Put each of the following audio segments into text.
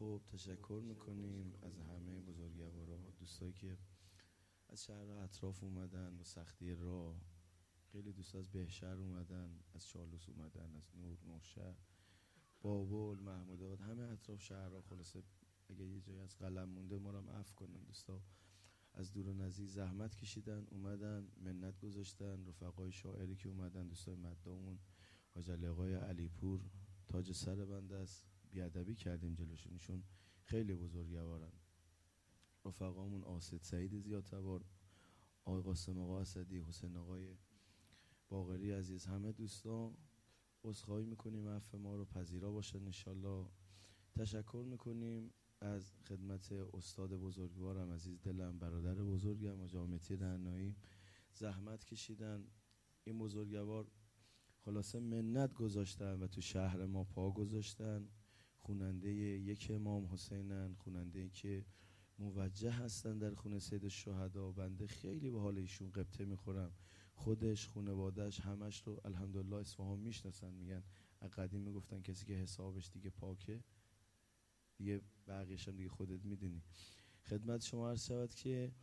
خب تشکر میکنیم از همه بزرگوارا، دوستایی که از شهر اطراف اومدن و سختی راه. خیلی دوست از بهشهر اومدن، از چالوس اومدن، از نور، نوشهر، بابل، محمودآباد، همه اطراف شهرها. خلاصه اگه یه جایی از قلم مونده ما رو هم عفو کنن. دوستا از دور و نزدیک زحمت کشیدن اومدن، منت گذاشتن. رفقای شاعری که اومدن، دوستای مدامون، حاج علی آقای علیپور، تاج سر بنده است. بیادبی کردیم جلوشون، ایشون خیلی بزرگوارن. رفقامون آسد سعید زیادتبار، آقای قاسم آقا اسدی، حسین آقای باقری عزیز، همه دوستان عذرخواهی میکنیم، عفو ما رو پذیرا باشن انشالله. تشکر میکنیم از خدمت استاد بزرگوارم عزیز دلم، برادر بزرگم و جامعه رعنایی، زحمت کشیدن. این بزرگوار خلاصه منت گذاشتن و تو شهر ما پا گذاشتن. خوننده یک امام حسینن، خوننده که موجه هستن در خونه سید الشهدا. بنده خیلی به حال ایشون قبطه میخورم. خودش، خانواده‌اش، همش رو الحمدلله اصفهان میشناسن. میگن از قدیم میگفتن کسی که حسابش دیگه پاکه دیگه بقیه‌اش هم دیگه خودت میدونی. خدمت شما عرض شود که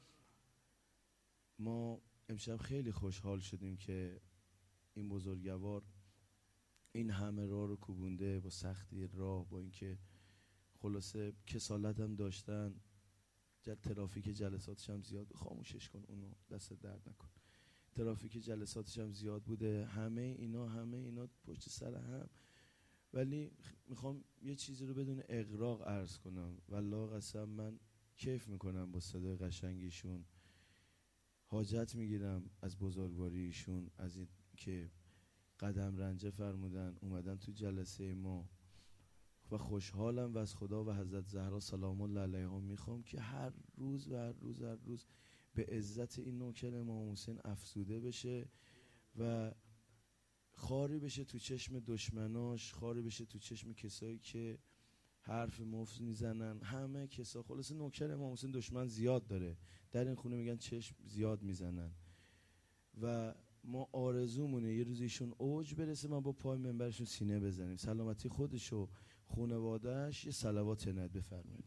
ما امشب خیلی خوشحال شدیم که این بزرگوار این همه راه رو کوبونده، با سختی راه، با اینکه خلاصه کسالت هم داشتن. ترافیک جلساتش هم زیاد، خاموشش کن اونو، دست درد نکن. ترافیک جلساتش هم زیاد بوده. همه اینا پشت سر هم. ولی میخوام یه چیزی رو بدون اغراق عرض کنم. والله قسم من کیف میکنم با صدای قشنگیشون. حاجت میگیرم از بزرگواری ایشون، از این که قدم رنجه فرمودن اومدن تو جلسه ما و خوشحالم. و از خدا و حضرت زهرا سلام الله علیها میخوام که هر روز به عزت این نوکر امام حسین افزوده بشه و خاری بشه تو چشم دشمناش، خاری بشه تو چشم کسایی که حرف مفت میزنن. همه کسا خلاصه نوکر امام حسین دشمن زیاد داره، در این خونه میگن چشم زیاد میزنن. و ما آرزومونه یه روز ایشون اوج برسه، ما با پای منبرشون سینه بزنیم. سلامتی خودشو، خانواده‌اش، یه صلوات عنایت بفرمایید.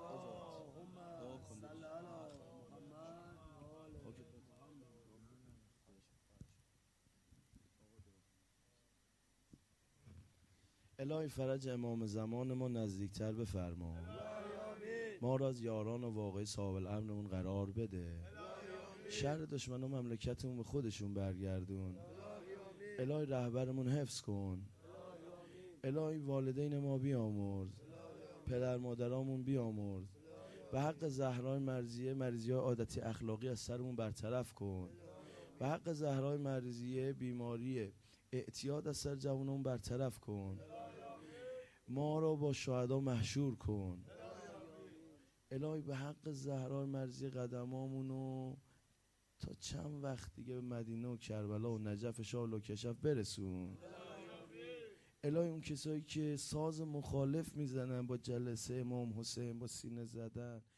الهی فرج امام زمان ما نزدیکتر بفرما، ما را از یاران و واقعی صاحب الامرمون قرار بده، شر دشمن و مملکتمون به خودشون برگردون. الهی رهبرمون حفظ کن. الهی والدین ما بیامرز، پدر مادرامون بیامرز. به حق زهرای مرضیه مریضی‌های عادتی اخلاقی از سرمون برطرف کن. به حق زهرای مرضیه بیماری اعتیاد از سر جوانمون برطرف کن. ما را با شهدا محشور کن. الهی به حق زهرای مرضیه قدمامونو تا چند وقت دیگه به مدینه و کربلا و نجف شال و کشف برسون. الهی اون کسایی که ساز مخالف میزنن با جلسه امام حسین، با سینه زدن